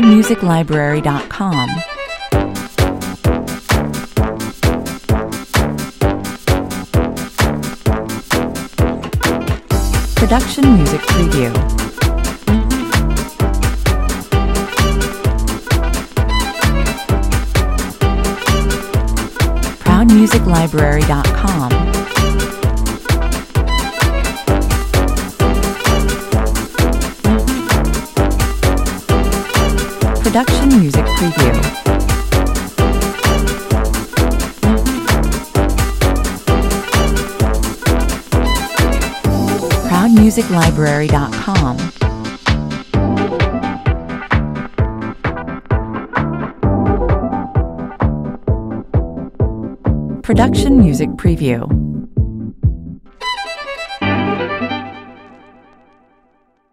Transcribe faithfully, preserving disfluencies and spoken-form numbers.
music library dot com. Production Music Preview. proud music library dot com. Production Music Preview. proud music library dot com. Production Music Preview.